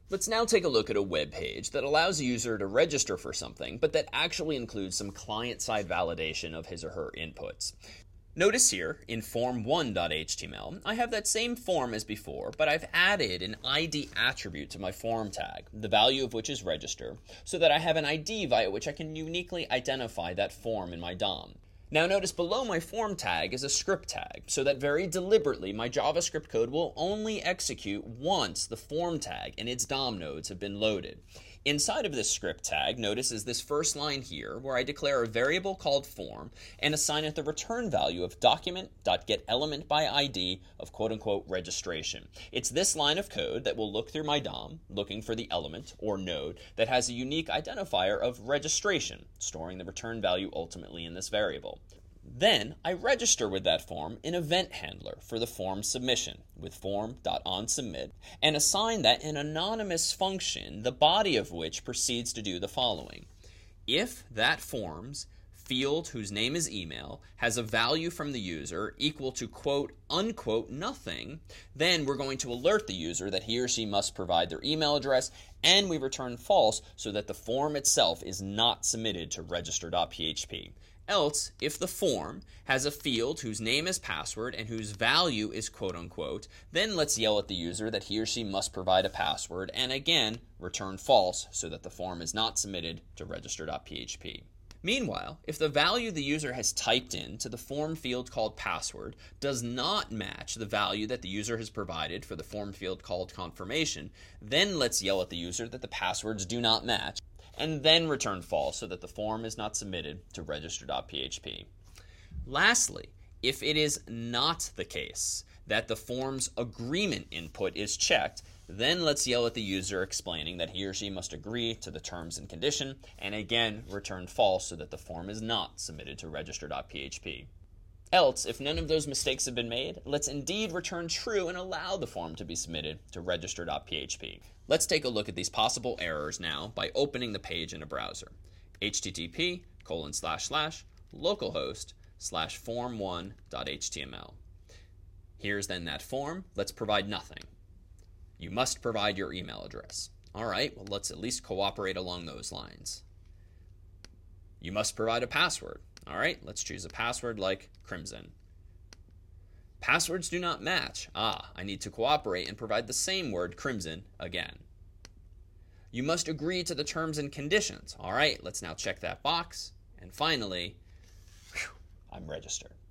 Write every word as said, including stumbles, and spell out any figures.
Let's now take a look at a web page that allows a user to register for something, but that actually includes some client-side validation of his or her inputs. Notice here, in form one dot H T M L, I have that same form as before, but I've added an I D attribute to my form tag, the value of which is register, so that I have an I D via which I can uniquely identify that form in my D O M. Now notice below my form tag is a script tag, so that very deliberately my JavaScript code will only execute once the form tag and its D O M nodes have been loaded. Inside of this script tag, notice is this first line here where I declare a variable called form and assign it the return value of document.getElementById of quote-unquote registration. It's this line of code that will look through my D O M, looking for the element or node that has a unique identifier of registration, storing the return value ultimately in this variable. Then I register with that form an event handler for the form submission with form.onSubmit and assign that an anonymous function, the body of which proceeds to do the following. If that form's field whose name is email has a value from the user equal to quote unquote nothing, then we're going to alert the user that he or she must provide their email address, and we return false so that the form itself is not submitted to register.php. Else, if the form has a field whose name is password and whose value is quote-unquote, then let's yell at the user that he or she must provide a password and again return false so that the form is not submitted to register.php. Meanwhile, if the value the user has typed in to the form field called password does not match the value that the user has provided for the form field called confirmation, then let's yell at the user that the passwords do not match, and then return false so that the form is not submitted to register.php. Lastly, if it is not the case that the form's agreement input is checked, then let's yell at the user explaining that he or she must agree to the terms and condition, and again return false so that the form is not submitted to register.php. Else, if none of those mistakes have been made, let's indeed return true and allow the form to be submitted to register.php. Let's take a look at these possible errors now by opening the page in a browser. http colon slash slash localhost slash form one dot H T M L. Here's then that form. Let's provide nothing. You must provide your email address. All right, well, let's at least cooperate along those lines. You must provide a password. All right, let's choose a password like Crimson. Passwords do not match. Ah, I need to cooperate and provide the same word Crimson again. You must agree to the terms and conditions. All right, let's now check that box. And finally, whew, I'm registered.